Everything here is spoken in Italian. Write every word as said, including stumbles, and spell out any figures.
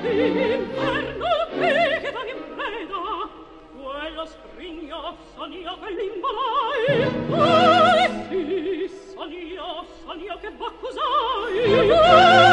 L'inferno te che va in preda, quello scrigno son io che l'imbolai. Ah, sì, son io, son io che v'accusai.